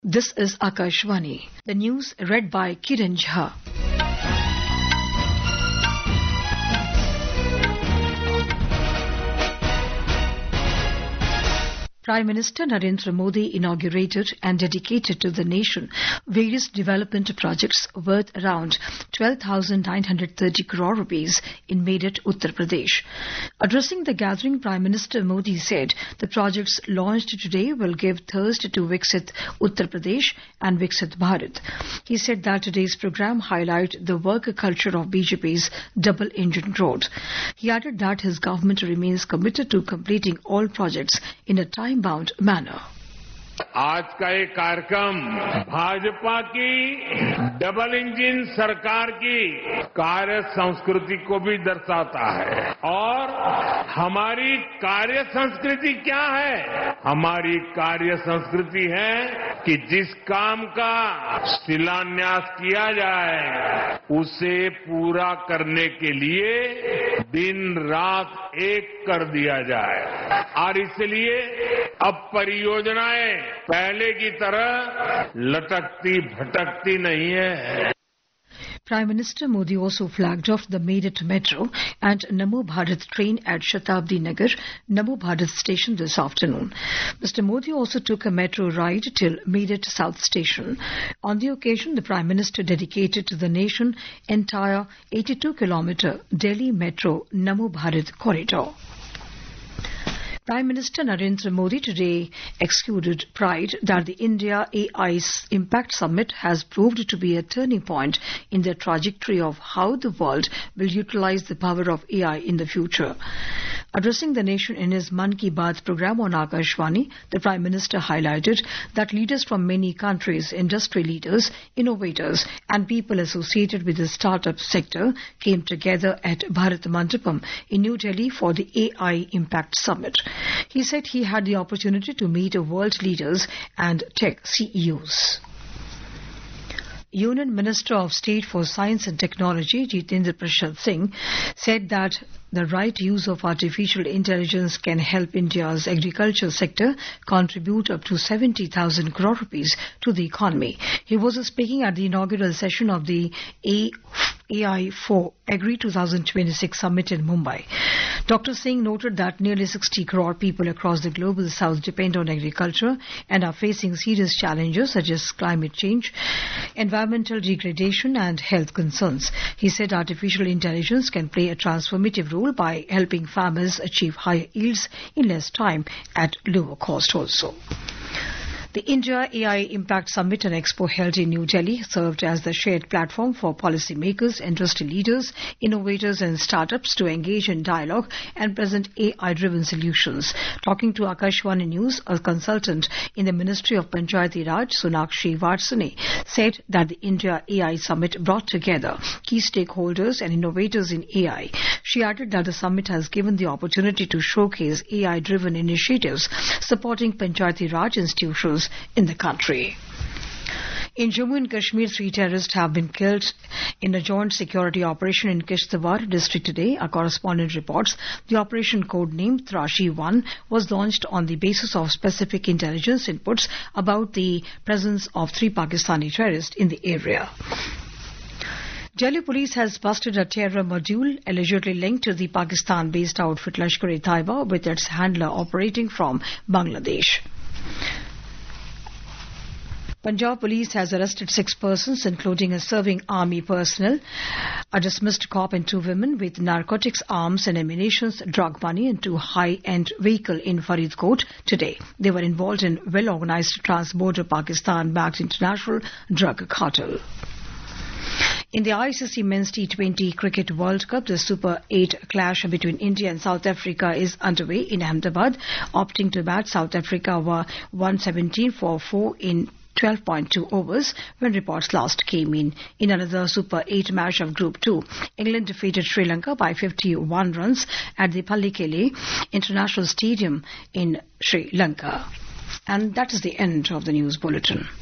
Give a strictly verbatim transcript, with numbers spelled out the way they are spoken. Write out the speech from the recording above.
This is Akashvani. The news read by Kiran Jha. Prime Minister Narendra Modi inaugurated and dedicated to the nation various development projects worth around twelve thousand nine hundred thirty crore rupees in Meerut, Uttar Pradesh. Addressing the gathering, Prime Minister Modi said the projects launched today will give thirst to Viksit Uttar Pradesh and Viksit Bharat. He said that today's program highlight the work culture of B J P's double-engine growth. He added that his government remains committed to completing all projects in a time bound manner. आज का ये कार्यक्रम भाजपा की double engine सरकार की कार्य संस्कृति को भी दर्शाता है और हमारी कार्य संस्कृति क्या है? हमारी कार्य संस्कृति है कि जिस काम का शिलान्यास किया जाए उसे पूरा करने के लिए दिन रात एक कर दिया जाए और इसलिए अब परियोजनाएं पहले की तरह लटकती भटकती नहीं है. Prime Minister Modi also flagged off the Meerut Metro and Namo Bharat train at Shatabdi Nagar, Namo Bharat station this afternoon. Mister Modi also took a metro ride till Meerut South Station. On the occasion, the Prime Minister dedicated to the nation entire eighty-two kilometer Delhi Metro Namo Bharat corridor. Prime Minister Narendra Modi today exuded pride that the India A I Impact Summit has proved to be a turning point in the trajectory of how the world will utilize the power of A I in the future. Addressing the nation in his Man Ki Baat program on Akashvani, the Prime Minister highlighted that leaders from many countries, industry leaders, innovators and people associated with the startup sector came together at Bharat Mandapam in New Delhi for the A I Impact Summit. He said he had the opportunity to meet world leaders and tech C E Os. Union Minister of State for Science and Technology, Jitendra Prasad Singh, said that the right use of artificial intelligence can help India's agriculture sector contribute up to seventy thousand crore rupees to the economy. He was speaking at the inaugural session of the A I four Agri twenty twenty-six summit in Mumbai. Doctor Singh noted that nearly sixty crore people across the global south depend on agriculture and are facing serious challenges such as climate change, environmental degradation and health concerns. He said artificial intelligence can play a transformative role by helping farmers achieve higher yields in less time at lower cost also. The India A I Impact Summit and Expo held in New Delhi served as the shared platform for policymakers, industry leaders, innovators and startups to engage in dialogue and present A I-driven solutions. Talking to Akashvani News, a consultant in the Ministry of Panchayati Raj, Sonakshi Varsane, said that the India A I Summit brought together key stakeholders and innovators in A I. She added that the summit has given the opportunity to showcase A I-driven initiatives supporting Panchayati Raj institutions in the country. In Jammu and Kashmir, three terrorists have been killed in a joint security operation in Kishtwar district today. Our correspondent reports the operation codenamed Trashi one was launched on the basis of specific intelligence inputs about the presence of three Pakistani terrorists in the area. Delhi police has busted a terror module allegedly linked to the Pakistan-based outfit Lashkar-e-Taiba with its handler operating from Bangladesh. Punjab police has arrested six persons, including a serving army personnel, a dismissed cop and two women with narcotics, arms and ammunition, drug money and two high-end vehicle in Faridkot today. They were involved in well-organized trans-border Pakistan-backed international drug cartel. In the I C C Men's T twenty Cricket World Cup, the Super eight clash between India and South Africa is underway in Ahmedabad. Opting to bat, South Africa were one seventeen for four in twelve point two overs when reports last came in. In another Super eight match of Group two, England defeated Sri Lanka by fifty-one runs at the Pallikele International Stadium in Sri Lanka. And that is the end of the news bulletin.